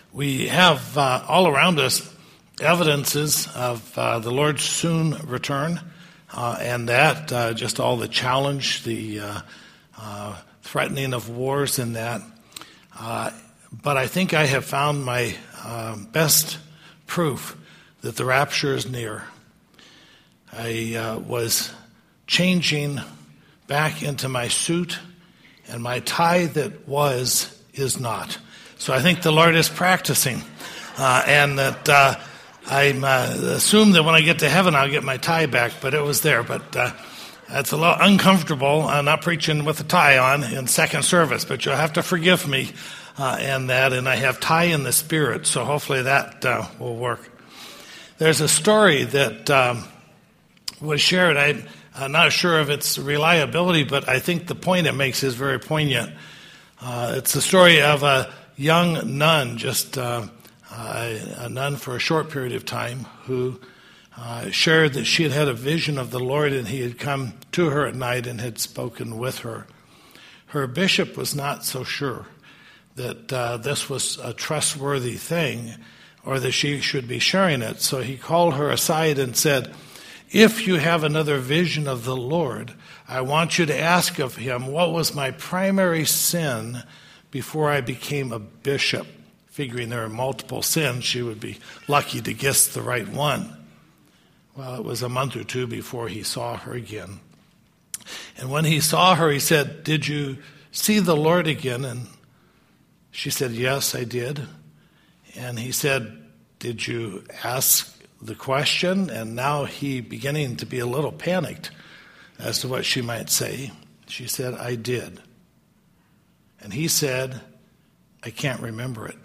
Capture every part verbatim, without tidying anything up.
We have uh, all around us evidences of uh, the Lord's soon return, uh, and that, uh, just all the challenge, the uh, uh, threatening of wars and that. Uh, but I think I have found my uh, best proof that the rapture is near. I uh, was changing back into my suit, and my tie that was is not. So I think the Lord is practicing, uh, and that uh, I uh, assume that when I get to heaven I'll get my tie back, but it was there. But uh, that's a little uncomfortable. I'm not preaching with a tie on in second service, but you'll have to forgive me uh, and that. And I have tie in the spirit, so hopefully that uh, will work. There's a story that um, was shared. I, I'm not sure of its reliability, but I think the point it makes is very poignant. Uh, it's the story of a young nun, just uh, uh, a nun for a short period of time, who uh, shared that she had had a vision of the Lord and he had come to her at night and had spoken with her. Her bishop was not so sure that uh, this was a trustworthy thing or that she should be sharing it. So he called her aside and said, "If you have another vision of the Lord, I want you to ask of him, what was my primary sin before I became a bishop?" Figuring there are multiple sins, she would be lucky to guess the right one. Well, it was a month or two before he saw her again. And when he saw her, he said, "Did you see the Lord again?" And she said, "Yes, I did." And he said, "Did you ask the question?" And now he beginning to be a little panicked as to what she might say. She said, "I did." And he said, "I can't remember it."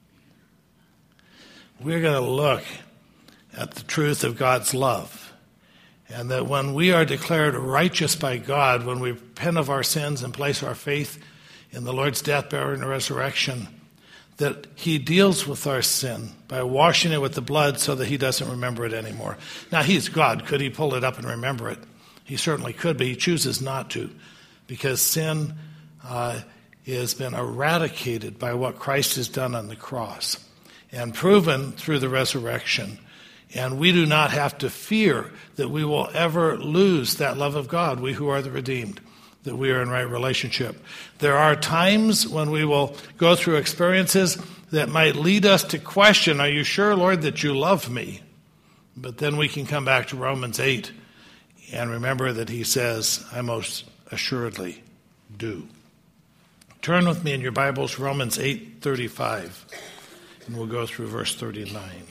We're going to look at the truth of God's love, and that when we are declared righteous by God, when we repent of our sins and place our faith in the Lord's death, burial, and resurrection, that he deals with our sin by washing it with the blood so that he doesn't remember it anymore. Now, he's God. Could he pull it up and remember it? He certainly could, but he chooses not to, because sin uh, has been eradicated by what Christ has done on the cross and proven through the resurrection. And we do not have to fear that we will ever lose that love of God, we who are the redeemed, that we are in right relationship. There are times when we will go through experiences that might lead us to question, "Are you sure, Lord, that you love me?" But then we can come back to Romans eight and remember that he says, "I most assuredly do." Turn with me in your Bibles, Romans eight thirty-five, and we'll go through verse thirty-nine.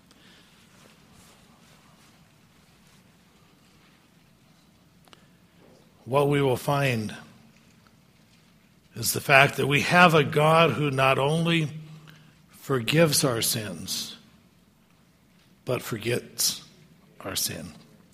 What we will find is the fact that we have a God who not only forgives our sins, but forgets our sin.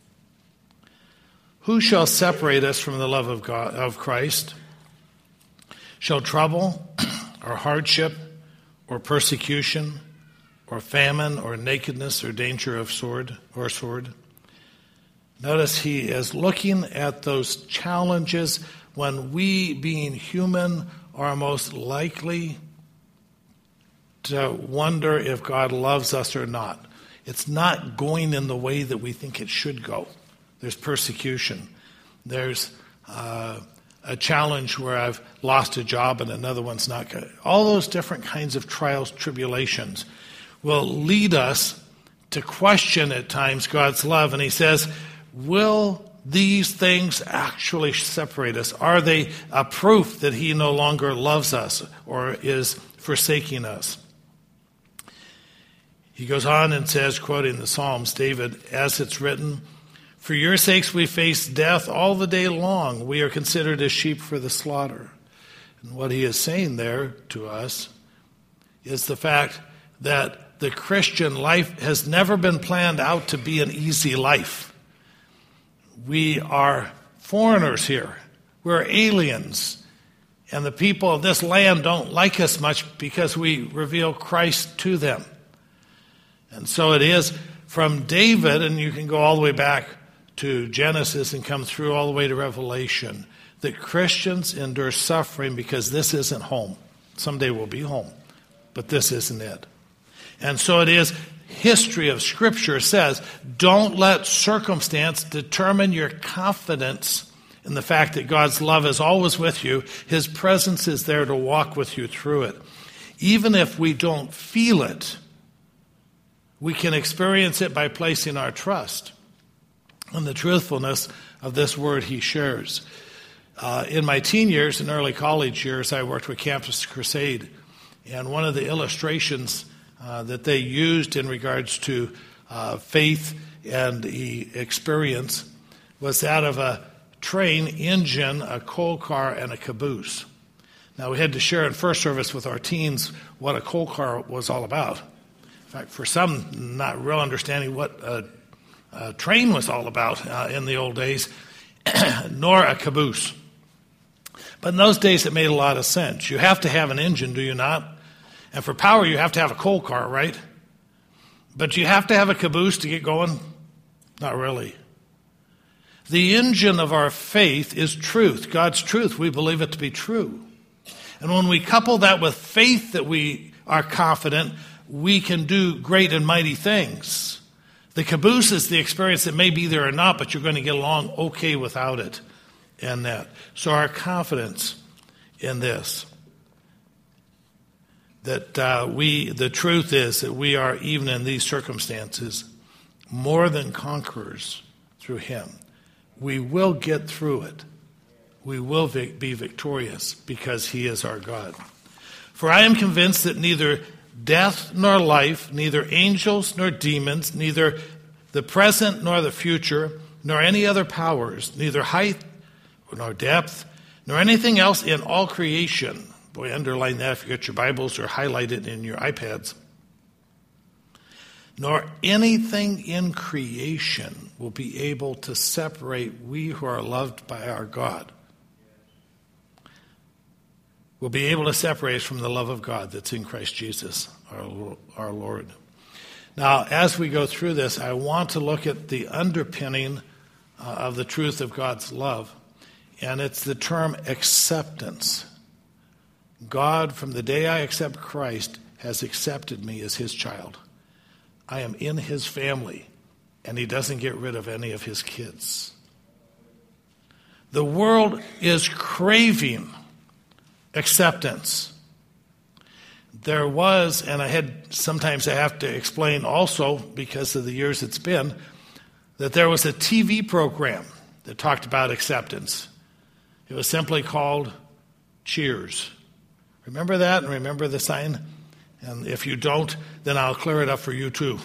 Who shall separate us from the love of God, of Christ? Shall trouble, or hardship, or persecution, or famine, or nakedness, or danger of sword, or sword? Notice he is looking at those challenges when we, being human, are most likely to wonder if God loves us or not. It's not going in the way that we think it should go. There's persecution. There's uh, a challenge where I've lost a job and another one's not good. All those different kinds of trials, tribulations will lead us to question at times God's love. And he says, will these things actually separate us? Are they a proof that he no longer loves us or is forsaking us? He goes on and says, quoting the Psalms, David, "As it's written, for your sakes we face death all the day long. We are considered as sheep for the slaughter." And what he is saying there to us is the fact that the Christian life has never been planned out to be an easy life. We are foreigners here. We're aliens. And the people of this land don't like us much because we reveal Christ to them. And so it is from David, and you can go all the way back to Genesis and come through all the way to Revelation, that Christians endure suffering because this isn't home. Someday we'll be home. but this isn't it. And so it is. History of Scripture says, don't let circumstance determine your confidence in the fact that God's love is always with you. His presence is there to walk with you through it. Even if we don't feel it, we can experience it by placing our trust in the truthfulness of this word he shares. Uh, in my teen years and early college years, I worked with Campus Crusade, and one of the illustrations Uh, that they used in regards to uh, faith and the experience was that of a train engine, a coal car, and a caboose. Now, we had to share in first service with our teens what a coal car was all about. In fact, for some, not real understanding what a, a train was all about uh, in the old days, nor a caboose. But in those days, it made a lot of sense. You have to have an engine, do you not? And for power, you have to have a coal car, right? But you have to have a caboose to get going? Not really. The engine of our faith is truth, God's truth. We believe it to be true. And when we couple that with faith that we are confident, we can do great and mighty things. The caboose is the experience that may be there or not, but you're going to get along okay without it and that. So our confidence in this, that uh, we, the truth is that we are, even in these circumstances, more than conquerors through him. We will get through it. We will vic- be victorious because he is our God. For I am convinced that neither death nor life, neither angels nor demons, neither the present nor the future, nor any other powers, neither height nor depth, nor anything else in all creation. Boy, underline that if you get your Bibles or highlight it in your iPads. Nor anything in creation will be able to separate we who are loved by our God. Will be able to separate us from the love of God that's in Christ Jesus, our, our Lord. Now, as we go through this, I want to look at the underpinning uh, of the truth of God's love, and it's the term acceptance. God, from the day I accept Christ, has accepted me as his child. I am in his family, and he doesn't get rid of any of his kids. The world is craving acceptance. There was, and I had sometimes I have to explain also because of the years it's been, that there was a T V program that talked about acceptance. It was simply called Cheers. Remember that, and remember the sign? And if you don't, then I'll clear it up for you too.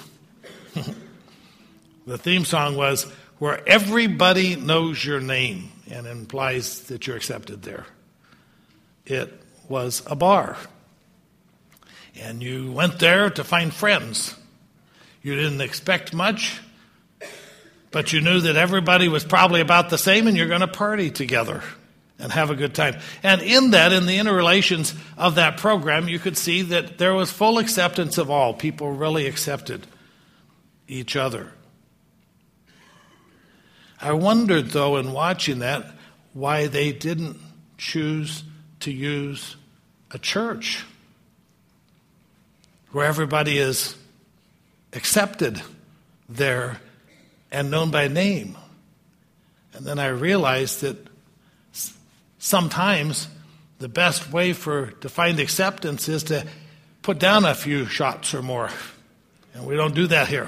The theme song was, where everybody knows your name, and implies that you're accepted there. It was a bar. And you went there to find friends. You didn't expect much, but you knew that everybody was probably about the same, and you're going to party together and have a good time. And in that, in the interrelations of that program, you could see that there was full acceptance of all. People really accepted each other. I wondered, though, in watching that, why they didn't choose to use a church where everybody is accepted there and known by name. And then I realized that sometimes the best way for to find acceptance is to put down a few shots or more. And we don't do that here.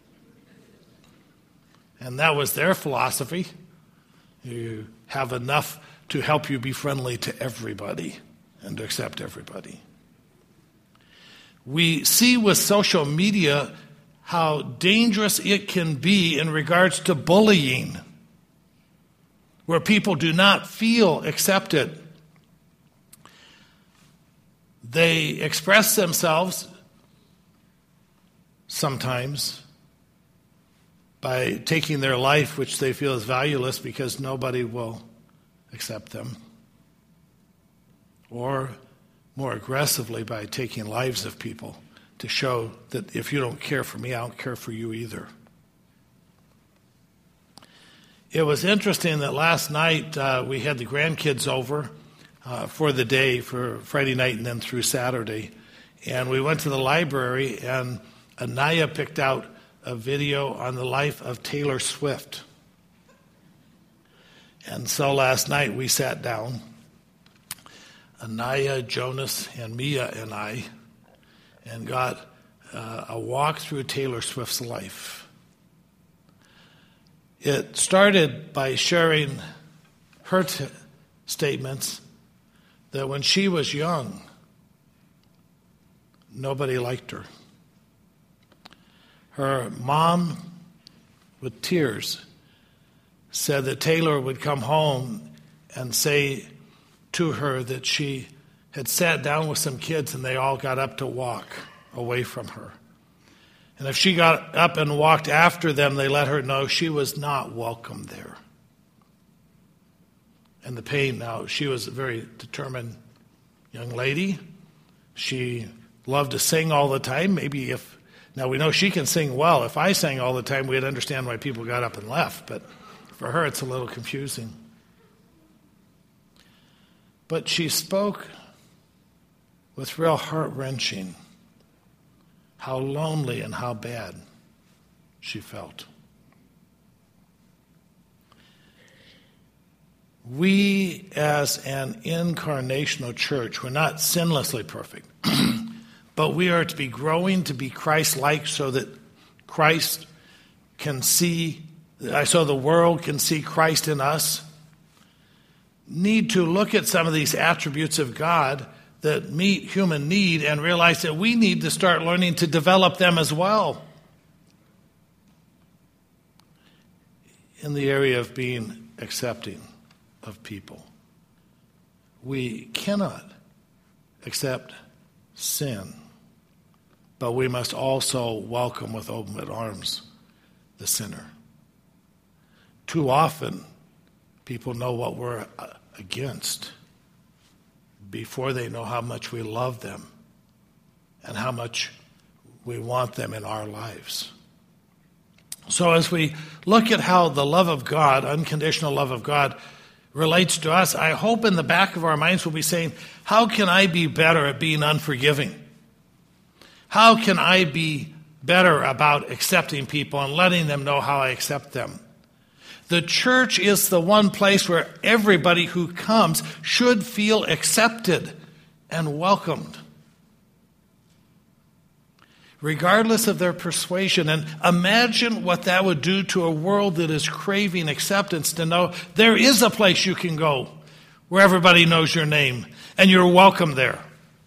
And that was their philosophy. You have enough to help you be friendly to everybody and to accept everybody. We see with social media how dangerous it can be in regards to bullying, where people do not feel accepted. They express themselves sometimes by taking their life, which they feel is valueless because nobody will accept them, or more aggressively by taking lives of people to show that if you don't care for me, I don't care for you either. It was interesting that last night uh, we had the grandkids over uh, for the day, for Friday night and then through Saturday. And we went to the library, and Anaya picked out a video on the life of Taylor Swift. And so last night we sat down, Anaya, Jonas, and Mia and I, and got uh, a walk through Taylor Swift's life. It started by sharing her t- statements that when she was young, nobody liked her. Her mom, with tears, said that Taylor would come home and say to her that she had sat down with some kids and they all got up to walk away from her. And if she got up and walked after them, they let her know she was not welcome there. And the pain now, she was a very determined young lady. She loved to sing all the time. Maybe if, now we know she can sing well. If I sang all the time, we'd understand why people got up and left. But for her, it's a little confusing. But she spoke with real heart-wrenching how lonely and how bad she felt. We, as an incarnational church, we're not sinlessly perfect, but we are to be growing to be Christ-like so that Christ can see, so the world can see Christ in us. Need to look at some of these attributes of God that meet human need and realize that we need to start learning to develop them as well in the area of being accepting of people. We cannot accept sin, but we must also welcome with open arms the sinner. Too often, people know what we're against before they know how much we love them and how much we want them in our lives. So as we look at how the love of God, unconditional love of God, relates to us, I hope in the back of our minds we'll be saying, how can I be better at being unforgiving? How can I be better about accepting people and letting them know how I accept them? The church is the one place where everybody who comes should feel accepted and welcomed, regardless of their persuasion. And imagine what that would do to a world that is craving acceptance, to know there is a place you can go where everybody knows your name and you're welcome there.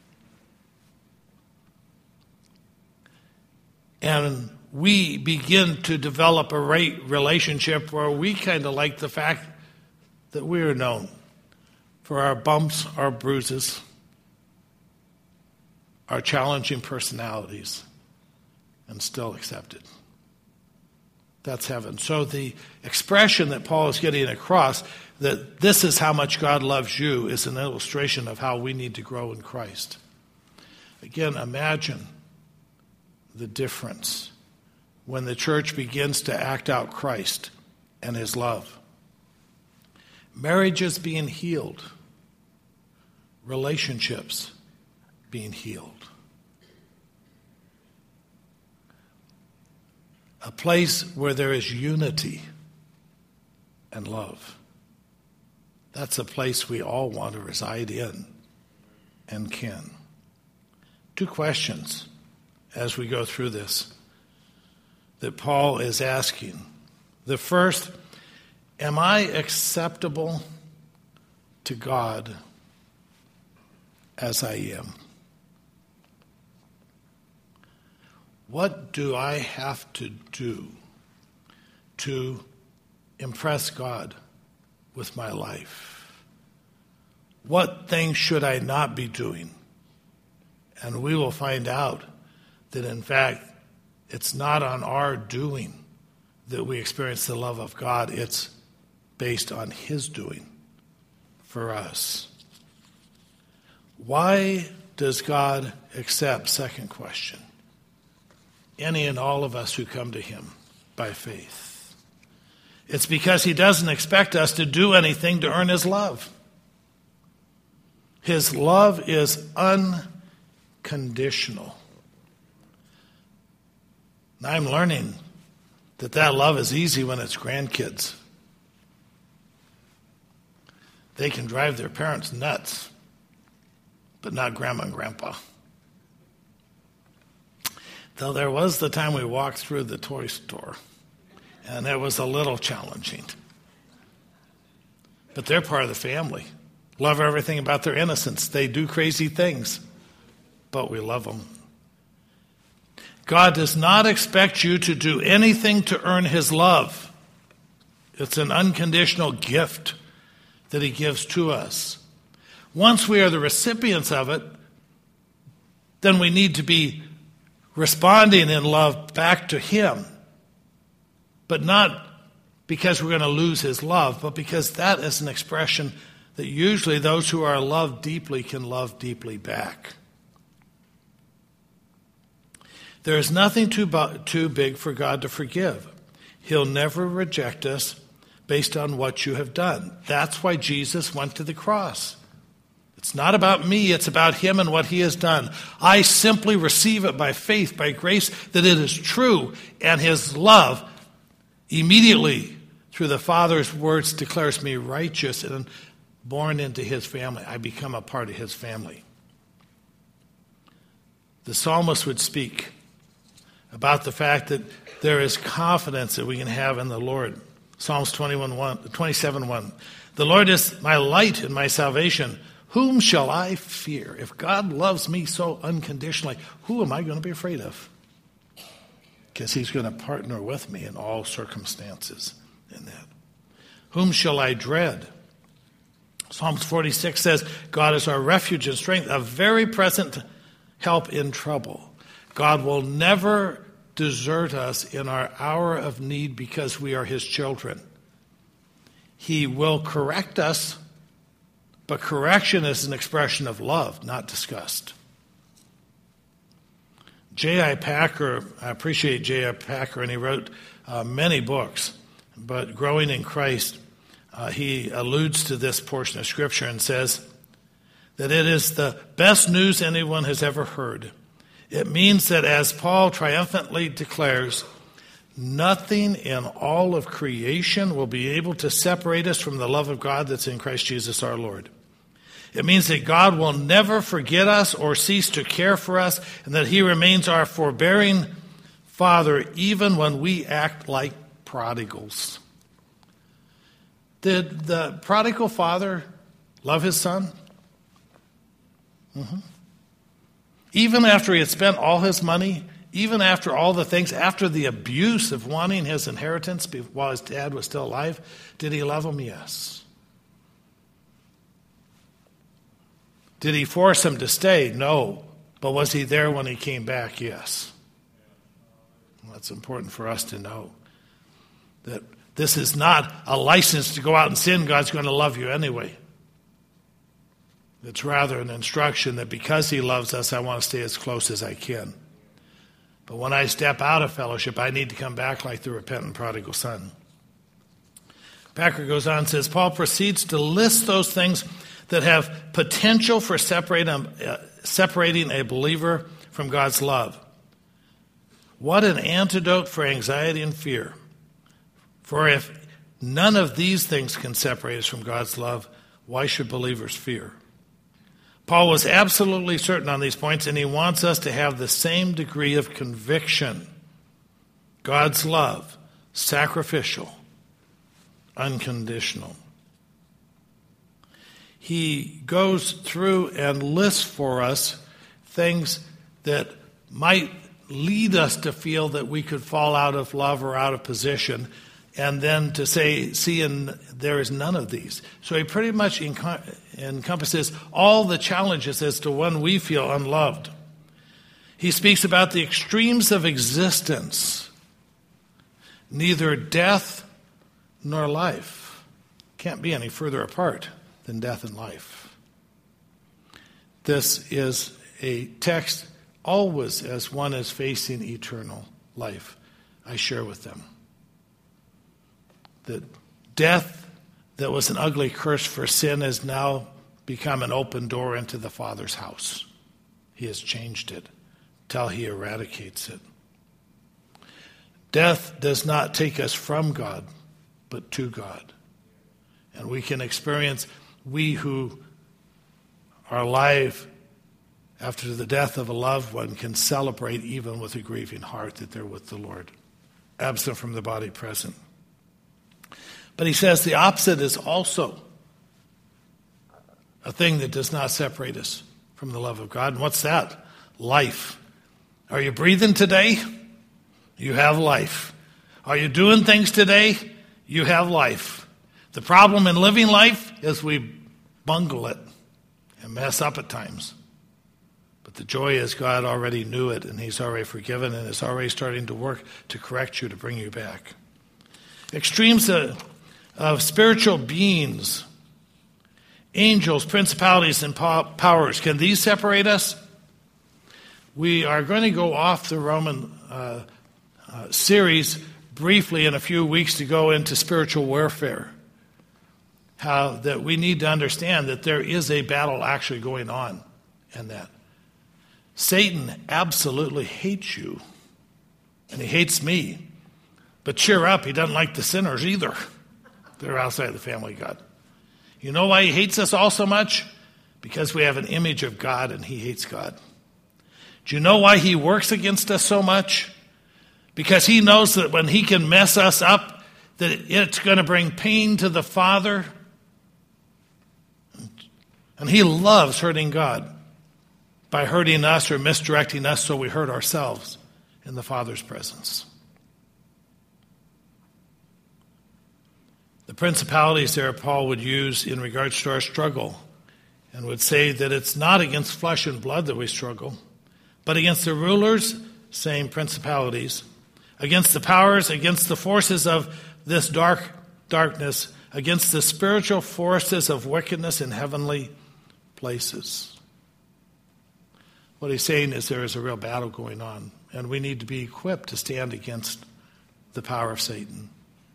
And we begin to develop a right relationship where we kind of like the fact that we are known for our bumps, our bruises, our challenging personalities, and still accepted. That's heaven. So the expression that Paul is getting across, that this is how much God loves you, is an illustration of how we need to grow in Christ. Again, imagine the difference when the church begins to act out Christ and his love. Marriages being healed, relationships being healed. A place where there is unity and love. That's a place we all want to reside in and can. Two questions as we go through this that Paul is asking. The first, am I acceptable to God as I am? What do I have to do to impress God with my life? What things should I not be doing? And we will find out that, in fact, it's not on our doing that we experience the love of God. It's based on his doing for us. Why does God accept, second question, any and all of us who come to him by faith? It's because he doesn't expect us to do anything to earn his love. His love is unconditional. Now I'm learning that that love is easy when it's grandkids. They can drive their parents nuts, but not grandma and grandpa. Though there was the time we walked through the toy store, and it was a little challenging. But they're part of the family. Love everything about their innocence. They do crazy things, but we love them. God does not expect you to do anything to earn his love. It's an unconditional gift that he gives to us. Once we are the recipients of it, then we need to be responding in love back to him. But not because we're going to lose his love, but because that is an expression that usually those who are loved deeply can love deeply back. There is nothing too, too big for God to forgive. He'll never reject us based on what you have done. That's why Jesus went to the cross. It's not about me, it's about him and what he has done. I simply receive it by faith, by grace, that it is true, and his love immediately, through the Father's words, declares me righteous and born into his family. I become a part of his family. The psalmist would speak about the fact that there is confidence that we can have in the Lord. Psalms twenty-one, one, twenty-seven one. The Lord is my light and my salvation. Whom shall I fear? If God loves me so unconditionally, who am I going to be afraid of? Because he's going to partner with me in all circumstances in that. Whom shall I dread? Psalms forty-six says, God is our refuge and strength, a very present help in trouble. God will never desert us in our hour of need because we are his children. He will correct us, but correction is an expression of love, not disgust. J I Packer, I appreciate J I Packer, and he wrote uh, many books, but Growing in Christ, uh, he alludes to this portion of Scripture and says that it is the best news anyone has ever heard. It means that, as Paul triumphantly declares, nothing in all of creation will be able to separate us from the love of God that's in Christ Jesus our Lord. It means that God will never forget us or cease to care for us, and that he remains our forbearing Father even when we act like prodigals. Did the prodigal father love his son? Mm-hmm. Even after he had spent all his money, even after all the things, after the abuse of wanting his inheritance while his dad was still alive, did he love him? Yes. Did he force him to stay? No. But was he there when he came back? Yes. Well, that's important for us to know. That this is not a license to go out and sin. God's going to love you anyway. It's rather an instruction that because he loves us, I want to stay as close as I can. But when I step out of fellowship, I need to come back like the repentant prodigal son. Packer goes on and says, Paul proceeds to list those things that have potential for separating, uh, separating a believer from God's love. What an antidote for anxiety and fear. For if none of these things can separate us from God's love, why should believers fear? Paul was absolutely certain on these points, and he wants us to have the same degree of conviction. God's love, sacrificial, unconditional. He goes through and lists for us things that might lead us to feel that we could fall out of love or out of position, and then to say, see, and there is none of these. So he pretty much encompasses all the challenges as to when we feel unloved. He speaks about the extremes of existence, neither death nor life. Can't be any further apart than death and life. This is a text always as one is facing eternal life. I share with them that death that was an ugly curse for sin has now become an open door into the Father's house. he has changed it, till he eradicates it. Death does not take us from God, but to God. And we can experience, we who are alive after the death of a loved one can celebrate even with a grieving heart that they're with the Lord, absent from the body, present. But he says the opposite is also a thing that does not separate us from the love of God. And what's that? Life. Are you breathing today? You have life. Are you doing things today? You have life. The problem in living life is we bungle it and mess up at times. But the joy is God already knew it, and he's already forgiven, and is already starting to work to correct you, to bring you back. Extremes of, of spiritual beings, angels, principalities, and powers, can these separate us? We are going to go off the Roman uh, uh, series briefly in a few weeks to go into spiritual warfare. How that we need to understand that there is a battle actually going on in that. Satan absolutely hates you, and he hates me. But cheer up, he doesn't like the sinners either. They're outside the family of God. You know why he hates us all so much? Because we have an image of God, and he hates God. Do you know why he works against us so much? Because he knows that when he can mess us up, that it's going to bring pain to the Father. And he loves hurting God by hurting us or misdirecting us so we hurt ourselves in the Father's presence. The principalities there Paul would use in regards to our struggle and would say that it's not against flesh and blood that we struggle, but against the rulers, same principalities, against the powers, against the forces of this dark darkness, against the spiritual forces of wickedness in heavenly places. What he's saying is there is a real battle going on, and we need to be equipped to stand against the power of Satan.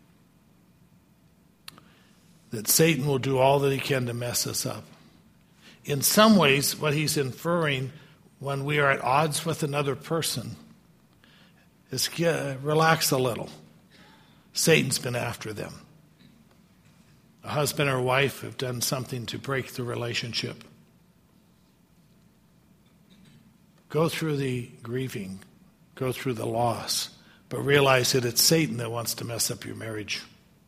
That Satan will do all that he can to mess us up. In some ways, what he's inferring when we are at odds with another person is get, relax a little. Satan's been after them. A husband or wife have done something to break the relationship. Go through the grieving, go through the loss, but realize that it's Satan that wants to mess up your marriage.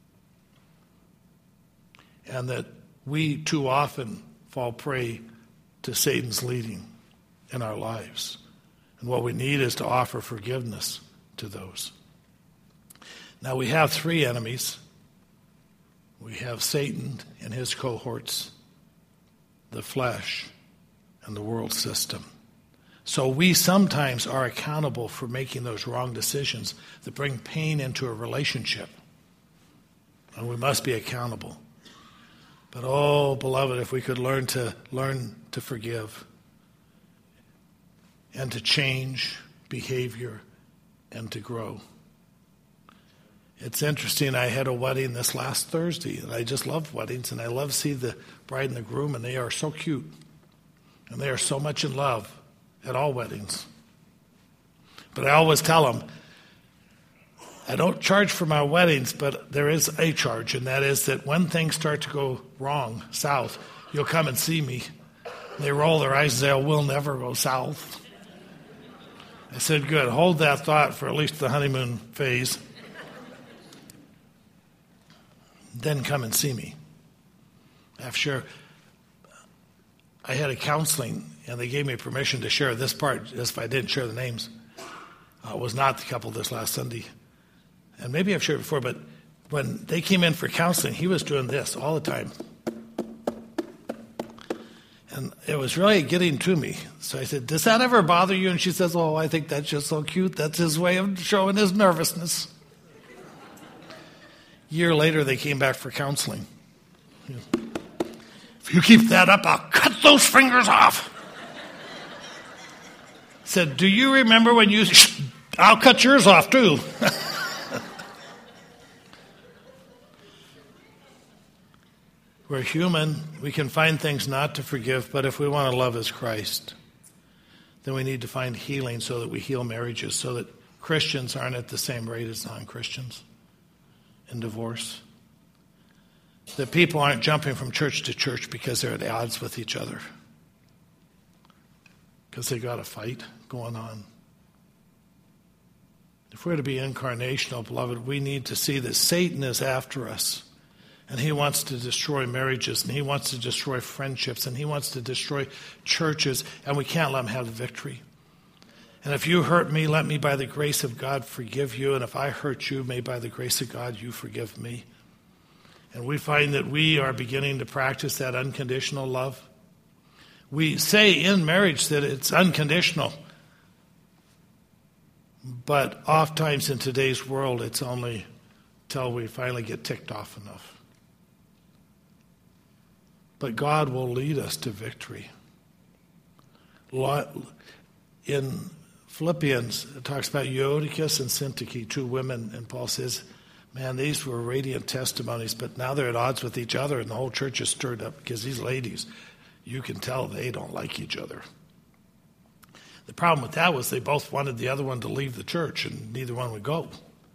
And that we too often fall prey to Satan's leading in our lives. And what we need is to offer forgiveness to those. Now we have three enemies. We have Satan and his cohorts, the flesh, and the world system. So we sometimes are accountable for making those wrong decisions that bring pain into a relationship. And we must be accountable. But oh, beloved, if we could learn to learn to forgive and to change behavior and to grow. It's interesting, I had a wedding this last Thursday, and I just love weddings, and I love to see the bride and the groom, and they are so cute. And they are so much in love at all weddings. But I always tell them, I don't charge for my weddings, but there is a charge, and that is that when things start to go wrong, south, you'll come and see me. And they roll their eyes and say, oh, we'll never go south. I said, good, hold that thought for at least the honeymoon phase. Then come and see me. After I had a counseling, and they gave me permission to share this part, as if I didn't share the names. Uh, it was not the couple this last Sunday. And maybe I've shared it before, but when they came in for counseling, he was doing this all the time. And it was really getting to me. So I said, does that ever bother you? And she says, oh, I think that's just so cute. That's his way of showing his nervousness. A year later, they came back for counseling. If you keep that up, I'll cut those fingers off. I said, do you remember when you... I'll cut yours off, too. We're human. We can find things not to forgive, but if we want to love as Christ, then we need to find healing so that we heal marriages, so that Christians aren't at the same rate as non-Christians in divorce. That people aren't jumping from church to church because they're at odds with each other, because they got a fight going on. If we're to be incarnational, beloved, we need to see that Satan is after us. And he wants to destroy marriages, and he wants to destroy friendships, and he wants to destroy churches, and we can't let him have the victory. And if you hurt me, let me by the grace of God forgive you. And if I hurt you, may by the grace of God you forgive me. And we find that we are beginning to practice that unconditional love. We say in marriage that it's unconditional. But oftentimes in today's world, it's only till we finally get ticked off enough. But God will lead us to victory. In Philippians, it talks about Eutychus and Syntyche, two women, and Paul says, man, these were radiant testimonies, but now they're at odds with each other, and the whole church is stirred up because these ladies, you can tell they don't like each other. The problem with that was they both wanted the other one to leave the church, and neither one would go.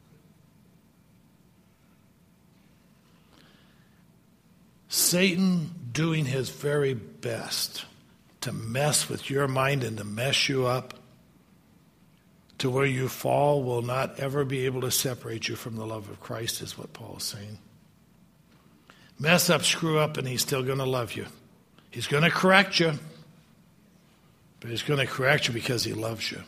Satan doing his very best to mess with your mind and to mess you up to where you fall will not ever be able to separate you from the love of Christ, is what Paul is saying. Mess up, screw up, and he's still going to love you. He's going to correct you, but he's going to correct you because he loves you.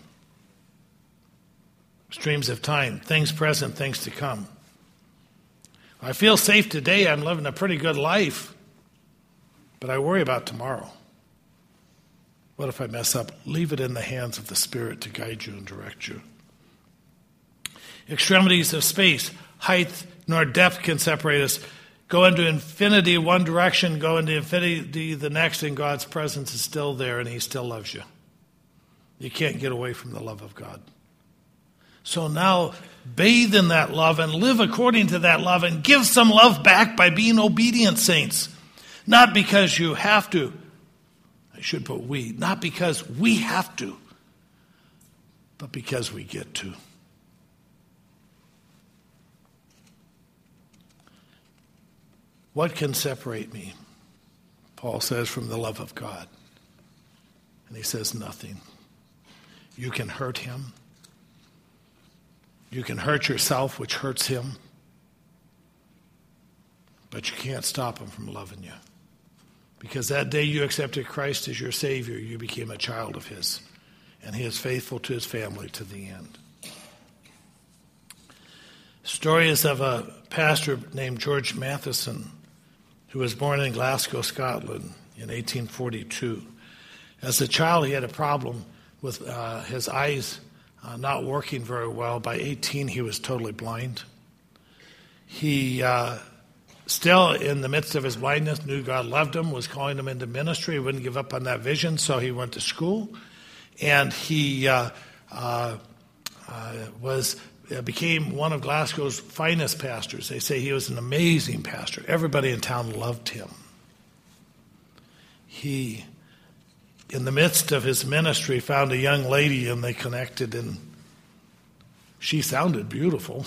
Streams of time, things present, things to come. I feel safe today. I'm living a pretty good life, but I worry about tomorrow. What if I mess up? Leave it in the hands of the Spirit to guide you and direct you. Extremities of space, height nor depth can separate us. Go into infinity one direction, go into infinity the next, and God's presence is still there and he still loves you. You can't get away from the love of God. So now bathe in that love and live according to that love and give some love back by being obedient, saints. Not because you have to. I should put we. Not because we have to, but because we get to. What can separate me, Paul says, from the love of God? And he says nothing. You can hurt him. You can hurt yourself, which hurts him. But you can't stop him from loving you. Because that day you accepted Christ as your Savior, you became a child of his. And he is faithful to his family to the end. Story is of a pastor named George Matheson, who was born in Glasgow, Scotland in eighteen forty-two. As a child, he had a problem with uh, his eyes uh, not working very well. By eighteen, he was totally blind. He, uh, still in the midst of his blindness, knew God loved him, was calling him into ministry. He wouldn't give up on that vision, so he went to school. And he uh, uh, uh, was... became one of Glasgow's finest pastors. They say he was an amazing pastor. Everybody in town loved him. He, in the midst of his ministry, found a young lady and they connected, and she sounded beautiful,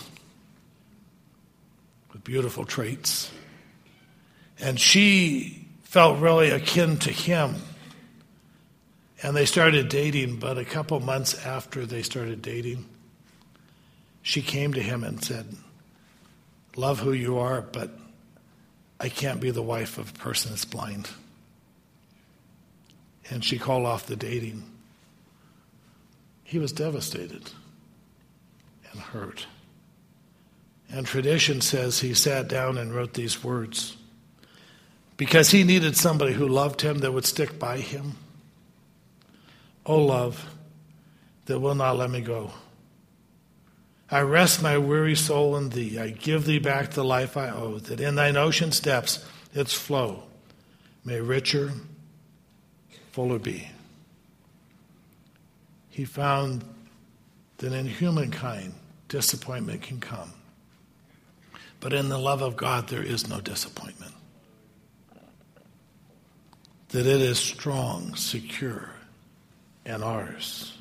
with beautiful traits. And she felt really akin to him. And they started dating, but a couple months after they started dating, she came to him and said, love who you are, but I can't be the wife of a person that's blind. And she called off the dating. He was devastated and hurt. And tradition says he sat down and wrote these words because he needed somebody who loved him, that would stick by him. O love, that will not let me go. I rest my weary soul in thee. I give thee back the life I owe, that in thine ocean's depths its flow may richer, fuller be. He found that in humankind, disappointment can come. But in the love of God, there is no disappointment. That it is strong, secure, and ours.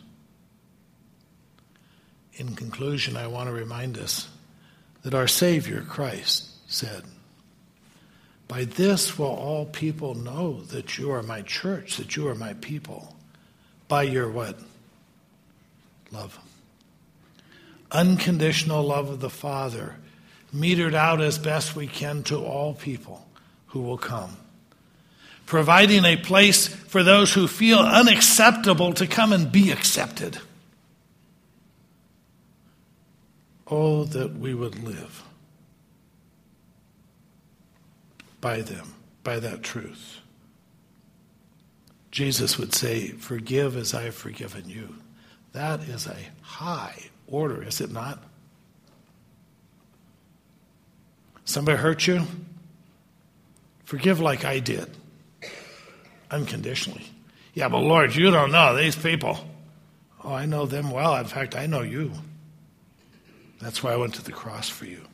In conclusion, I want to remind us that our Savior, Christ, said, "By this will all people know that you are my church, that you are my people." By your what? Love. Unconditional love of the Father, metered out as best we can to all people who will come. Providing a place for those who feel unacceptable to come and be accepted. Oh, that we would live by them, by that truth. Jesus would say, "Forgive as I have forgiven you." That is a high order, is it not? Somebody hurt you? Forgive like I did. Unconditionally. Yeah, but Lord, you don't know these people. Oh, I know them well. In fact, I know you. That's why I went to the cross for you.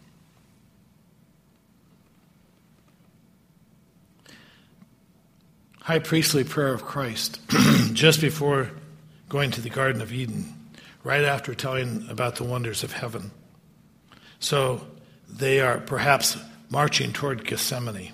High priestly prayer of Christ, just before going to the Garden of Eden, right after telling about the wonders of heaven. So they are perhaps marching toward Gethsemane.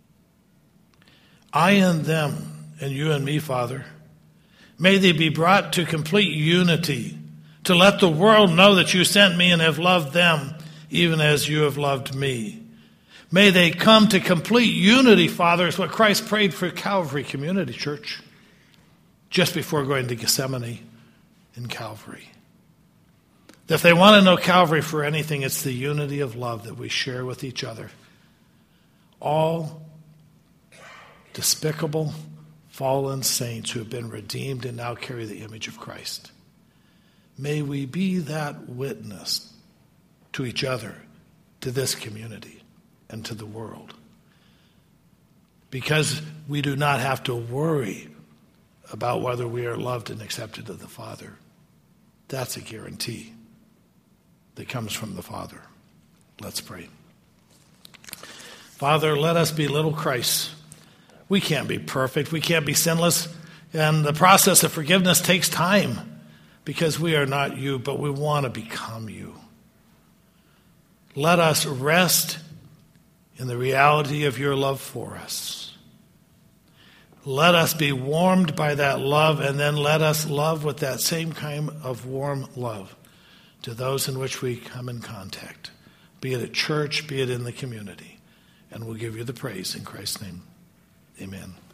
I and them, and you and me, Father, may they be brought to complete unity, to let the world know that you sent me and have loved them, even as you have loved me. May they come to complete unity, Father, is what Christ prayed for Calvary Community Church, just before going to Gethsemane in Calvary. If they want to know Calvary for anything, it's the unity of love that we share with each other. All despicable, fallen saints who have been redeemed and now carry the image of Christ. May we be that witness to each other, to this community, and to the world. Because we do not have to worry about whether we are loved and accepted of the Father. That's a guarantee that comes from the Father. Let's pray. Father, let us be little Christs. We can't be perfect. We can't be sinless. And the process of forgiveness takes time because we are not you, but we want to become you. Let us rest in the reality of your love for us. Let us be warmed by that love, and then let us love with that same kind of warm love to those in which we come in contact, be it at church, be it in the community. And we'll give you the praise in Christ's name. Amen.